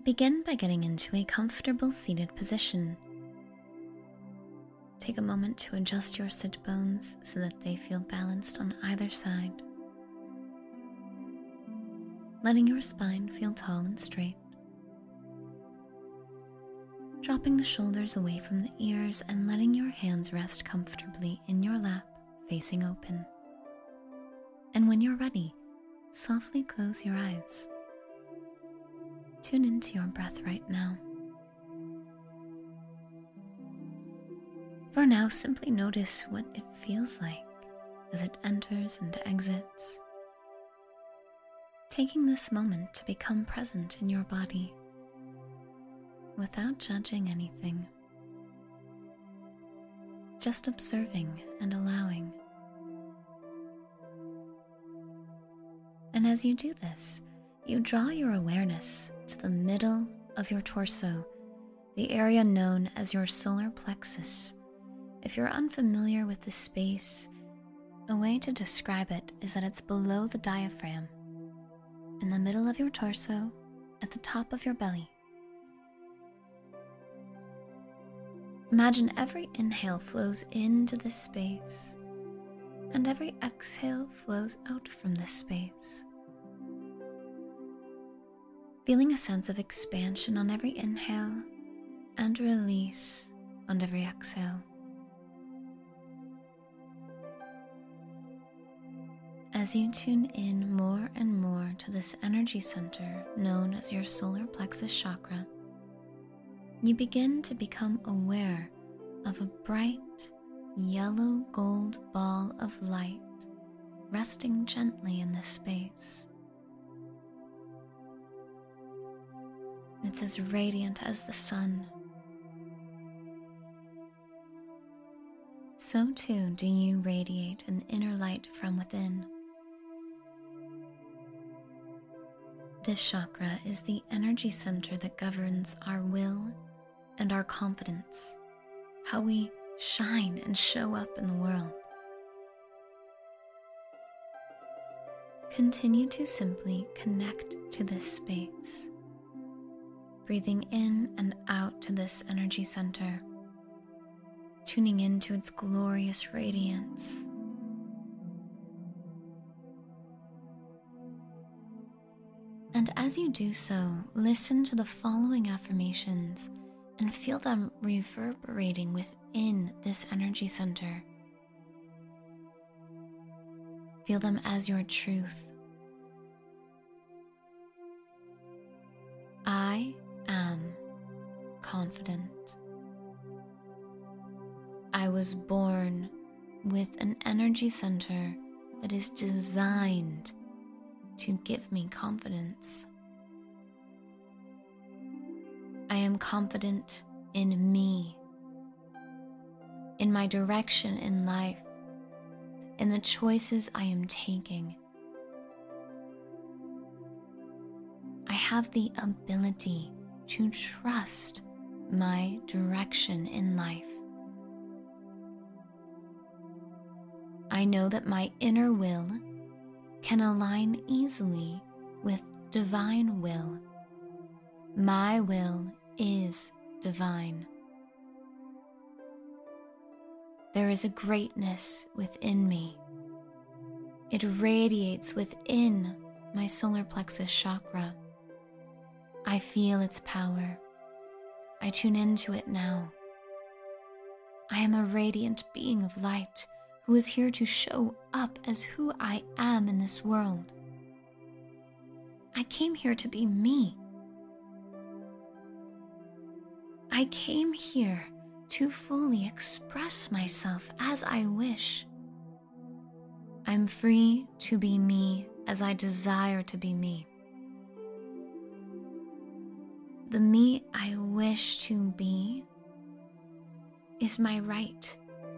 Begin by getting into a comfortable seated position. Take a moment to adjust your sit bones so that they feel balanced on either side, letting your spine feel tall and straight. Dropping the shoulders away from the ears and letting your hands rest comfortably in your lap, facing open. And when you're ready, softly close your eyes. Tune into your breath right now. For now, simply notice what it feels like as it enters and exits, taking this moment to become present in your body without judging anything, just observing and allowing. And as you do this, you draw your awareness to the middle of your torso, the area known as your solar plexus. If you're unfamiliar with this space, a way to describe it is that it's below the diaphragm, in the middle of your torso, at the top of your belly. Imagine every inhale flows into this space, and every exhale flows out from this space. Feeling a sense of expansion on every inhale and release on every exhale. As you tune in more and more to this energy center known as your solar plexus chakra, you begin to become aware of a bright yellow gold ball of light resting gently in this space. It's as radiant as the sun. So too do you radiate an inner light from within. This chakra is the energy center that governs our will and our confidence, how we shine and show up in the world. Continue to simply connect to this space, breathing in and out to this energy center, tuning into its glorious radiance. And as you do so, listen to the following affirmations and feel them reverberating within this energy center. Feel them as your truth. I am confident. I was born with an energy center that is designed to give me confidence. I am confident in me, in my direction in life, in the choices I am taking. I have the ability to trust my direction in life. I know that my inner will can align easily with divine will. My will is divine. There is a greatness within me. It radiates within my solar plexus chakra. I feel its power. I tune into it now. I am a radiant being of light who is here to show up as who I am in this world. I came here to be me. I came here to fully express myself as I wish. I'm free to be me as I desire to be me. The me I wish to be is my right.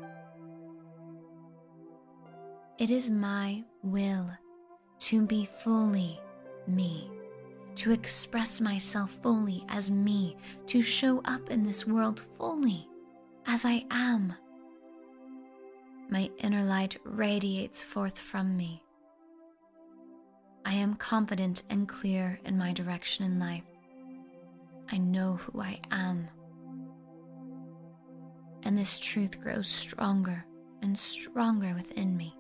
It is my will to be fully me, to express myself fully as me, to show up in this world fully as I am. My inner light radiates forth from me. I am confident and clear in my direction in life. I know who I am. And this truth grows stronger and stronger within me.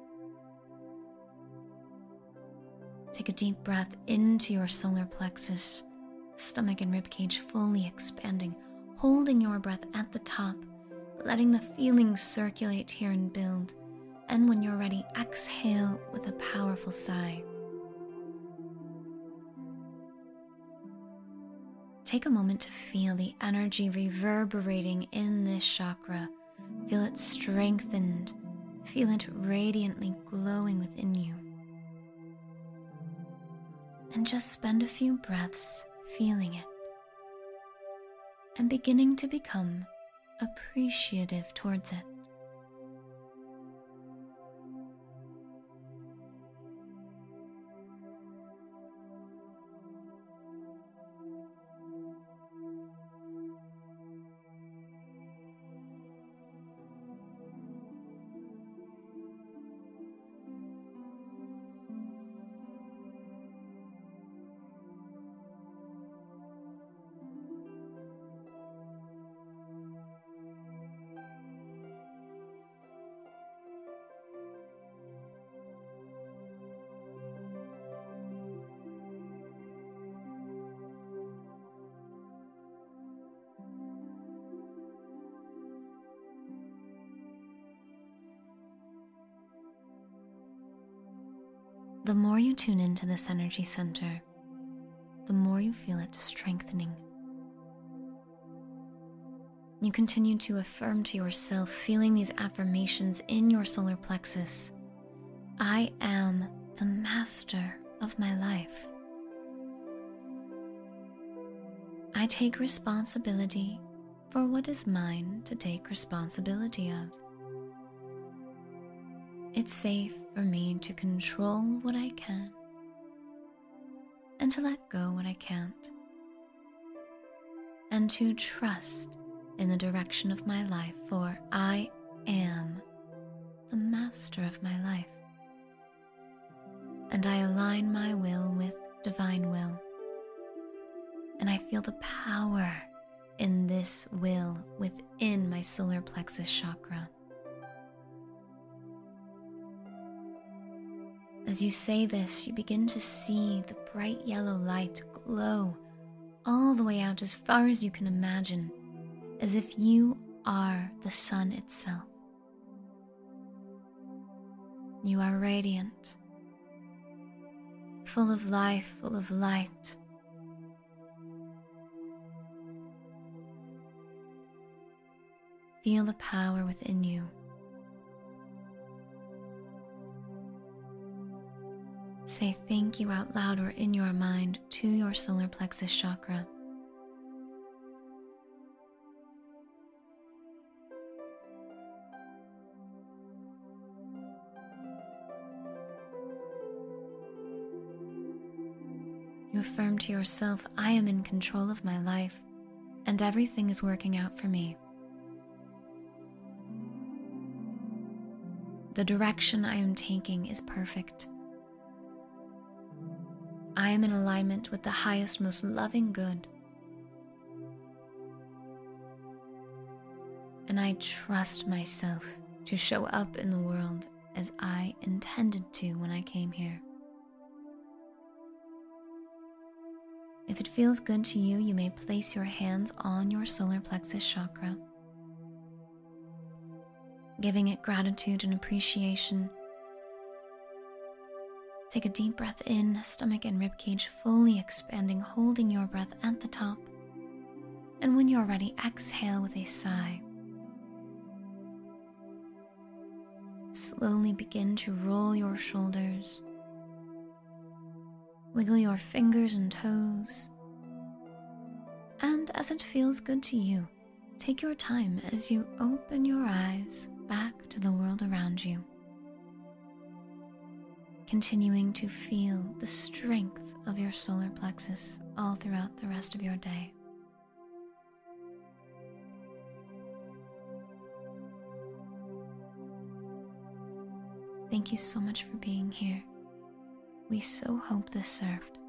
Take a deep breath into your solar plexus, stomach and ribcage fully expanding, holding your breath at the top, letting the feelings circulate here and build. And when you're ready, exhale with a powerful sigh. Take a moment to feel the energy reverberating in this chakra. Feel it strengthened. Feel it radiantly glowing within you. And just spend a few breaths feeling it and beginning to become appreciative towards it. The more you tune into this energy center, the more you feel it strengthening. You continue to affirm to yourself, feeling these affirmations in your solar plexus. I am the master of my life. I take responsibility for what is mine to take responsibility of. It's safe for me to control what I can and to let go what I can't, and to trust in the direction of my life, for I am the master of my life. And I align my will with divine will, and I feel the power in this will within my solar plexus chakra. As you say this, you begin to see the bright yellow light glow all the way out as far as you can imagine, as if you are the sun itself. You are radiant, full of life, full of light. Feel the power within you. Say thank you out loud or in your mind to your solar plexus chakra. You affirm to yourself, I am in control of my life, and everything is working out for me. The direction I am taking is perfect. I am in alignment with the highest, most loving good. And I trust myself to show up in the world as I intended to when I came here. If it feels good to you, you may place your hands on your solar plexus chakra, giving it gratitude and appreciation. Take a deep breath in, stomach and ribcage fully expanding, holding your breath at the top. And when you're ready, exhale with a sigh. Slowly begin to roll your shoulders. Wiggle your fingers and toes. And as it feels good to you, take your time as you open your eyes back to the world around you, continuing to feel the strength of your solar plexus all throughout the rest of your day. Thank you so much for being here. We so hope this served.